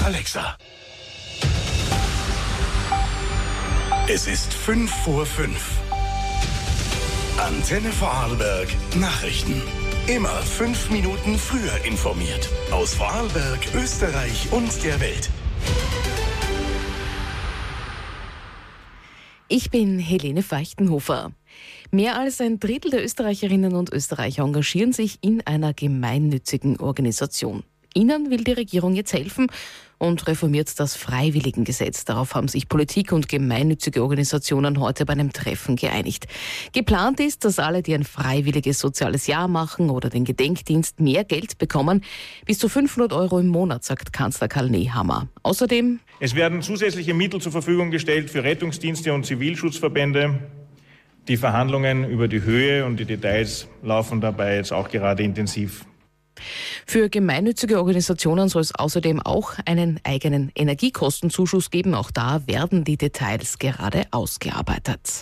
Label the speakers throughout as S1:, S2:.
S1: Alexa. Es ist 5:05 Antenne Vorarlberg Nachrichten. Immer 5 Minuten früher informiert. Aus Vorarlberg, Österreich und der Welt.
S2: Ich bin Helene Feuchtenhofer. Mehr als ein Drittel der Österreicherinnen und Österreicher engagieren sich in einer gemeinnützigen Organisation. Ihnen will die Regierung jetzt helfen und reformiert das Freiwilligengesetz. Darauf haben sich Politik und gemeinnützige Organisationen heute bei einem Treffen geeinigt. Geplant ist, dass alle, die ein freiwilliges soziales Jahr machen oder den Gedenkdienst, mehr Geld bekommen. Bis zu 500 € im Monat, sagt Kanzler Karl Nehammer. Außerdem:
S3: Es werden zusätzliche Mittel zur Verfügung gestellt für Rettungsdienste und Zivilschutzverbände. Die Verhandlungen über die Höhe und die Details laufen dabei jetzt auch gerade intensiv.
S2: Für gemeinnützige Organisationen soll es außerdem auch einen eigenen Energiekostenzuschuss geben. Auch da werden die Details gerade ausgearbeitet.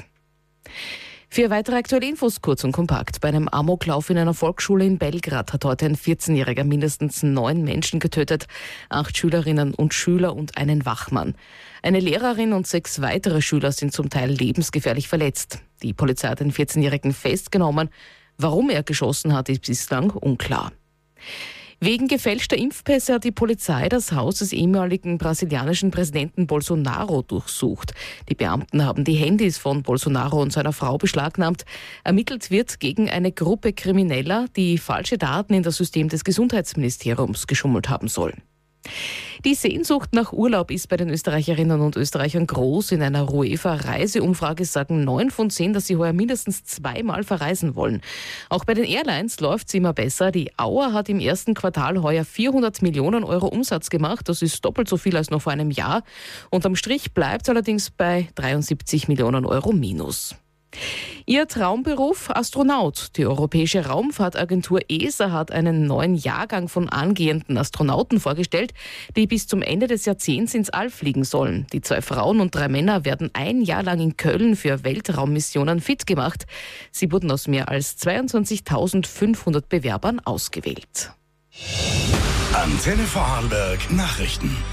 S2: Für weitere aktuelle Infos kurz und kompakt. Bei einem Amoklauf in einer Volksschule in Belgrad hat heute ein 14-Jähriger mindestens 9 Menschen getötet, 8 Schülerinnen und Schüler und einen Wachmann. Eine Lehrerin und 6 weitere Schüler sind zum Teil lebensgefährlich verletzt. Die Polizei hat den 14-Jährigen festgenommen. Warum er geschossen hat, ist bislang unklar. Wegen gefälschter Impfpässe hat die Polizei das Haus des ehemaligen brasilianischen Präsidenten Bolsonaro durchsucht. Die Beamten haben die Handys von Bolsonaro und seiner Frau beschlagnahmt. Ermittelt wird gegen eine Gruppe Krimineller, die falsche Daten in das System des Gesundheitsministeriums geschummelt haben sollen. Die Sehnsucht nach Urlaub ist bei den Österreicherinnen und Österreichern groß. In einer UEFA-Reiseumfrage sagen 9 von 10, dass sie heuer mindestens 2-mal verreisen wollen. Auch bei den Airlines läuft es immer besser. Die Auer hat im ersten Quartal heuer 400 Millionen € Umsatz gemacht. Das ist doppelt so viel als noch vor einem Jahr. Unterm Strich bleibt allerdings bei 73 Millionen € minus. Ihr Traumberuf Astronaut. Die Europäische Raumfahrtagentur ESA hat einen neuen Jahrgang von angehenden Astronauten vorgestellt, die bis zum Ende des Jahrzehnts ins All fliegen sollen. Die 2 Frauen und 3 Männer werden ein Jahr lang in Köln für Weltraummissionen fit gemacht. Sie wurden aus mehr als 22.500 Bewerbern ausgewählt.
S1: Antenne Vorarlberg Nachrichten.